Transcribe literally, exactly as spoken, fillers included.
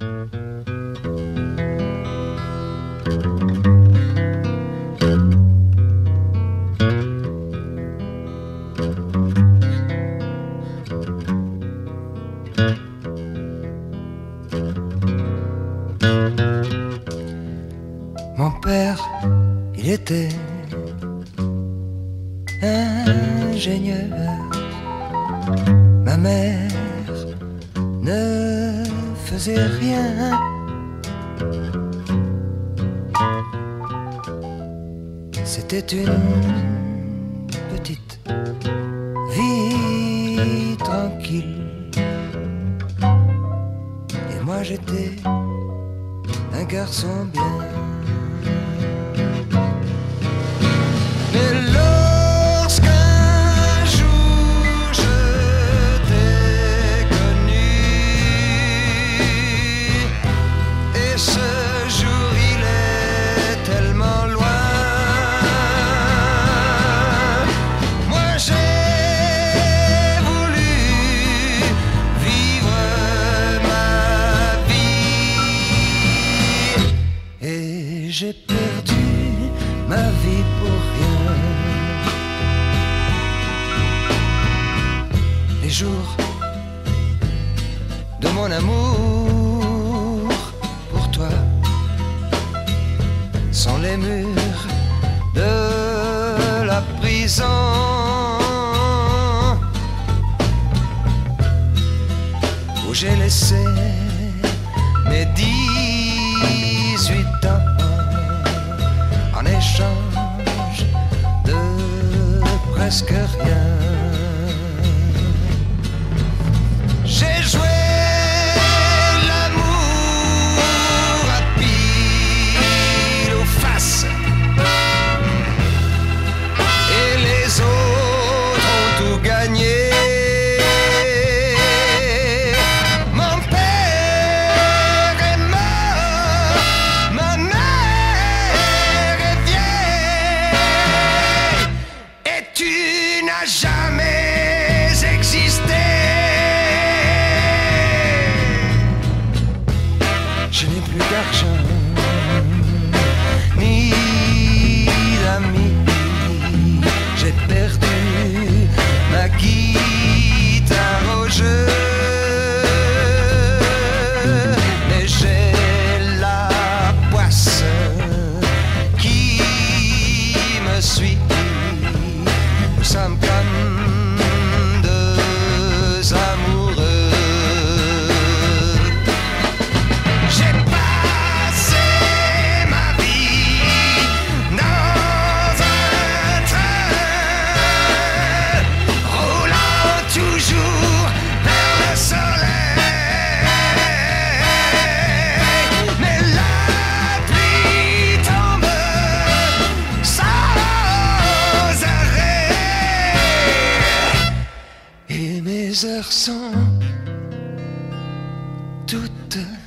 Mon père, il était ingénieur. Ma mère ne faisait rien. C'était une petite vie tranquille. Et moi j'étais un garçon bien. Mais lorsqu'un jour je t'ai connu, et ce jour il est tellement loin, moi j'ai voulu vivre ma vie, et j'ai perdu ma vie pour rien. Les jours de mon amour pour toi sont les murs de la prison où j'ai laissé mes dix-huit ans en échange de presque rien. J'ai joué l'amour à pile ou face, et les autres ont tout gagné. Mon père est mort, ma mère est vieille, et tu n'as jamais existé. Je n'ai plus d'argent, ni d'amis. J'ai perdu ma guitare au jeu, mais j'ai la poisse qui me suit. Nous sommes comme deux amoureux. J'ai passé ma vie dans un train, roulant toujours vers le soleil. Mais la pluie tombe sans arrêt, et mes heures sont toutes